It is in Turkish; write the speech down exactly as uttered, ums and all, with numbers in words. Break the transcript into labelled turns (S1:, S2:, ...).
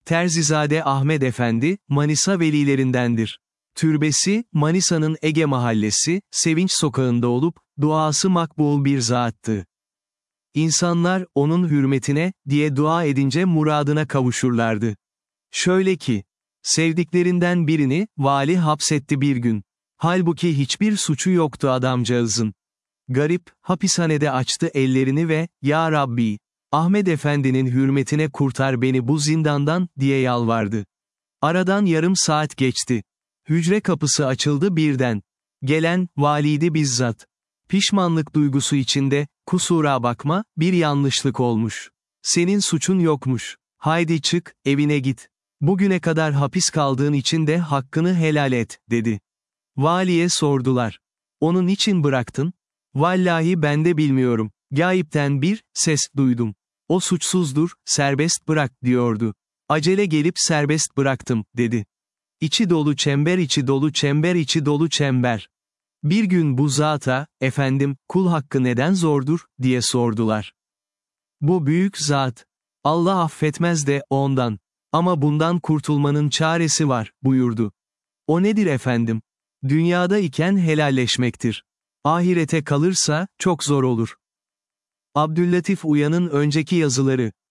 S1: Terzizade Ahmed Efendi, Manisa velilerindendir. Türbesi, Manisa'nın Ege Mahallesi, Sevinç Sokağı'nda olup, duası makbul bir zattı. İnsanlar, onun hürmetine, diye dua edince muradına kavuşurlardı. Şöyle ki, sevdiklerinden birini, vali hapsetti bir gün. Halbuki hiçbir suçu yoktu adamcağızın. Garip, hapishanede açtı ellerini ve, "Ya Rabbi, Ahmed Efendi'nin hürmetine kurtar beni bu zindandan," diye yalvardı. Aradan yarım saat geçti. Hücre kapısı açıldı birden. Gelen, valiydi bizzat. Pişmanlık duygusu içinde, "Kusura bakma, bir yanlışlık olmuş. Senin suçun yokmuş. Haydi çık, evine git. Bugüne kadar hapis kaldığın için de hakkını helal et," dedi. Valiye sordular. "Onu niçin bıraktın?" "Vallahi ben de bilmiyorum. Gayipten bir ses duydum. O suçsuzdur, serbest bırak," diyordu. "Acele gelip serbest bıraktım," dedi. İçi dolu çember içi dolu çember içi dolu çember. Bir gün bu zata, "Efendim, kul hakkı neden zordur?" diye sordular. "Bu büyük zat. Allah affetmez de ondan. Ama bundan kurtulmanın çaresi var," buyurdu. "O nedir efendim?" "Dünyada iken helalleşmektir. Ahirete kalırsa, çok zor olur." Abdüllatif Uyan'ın önceki yazıları.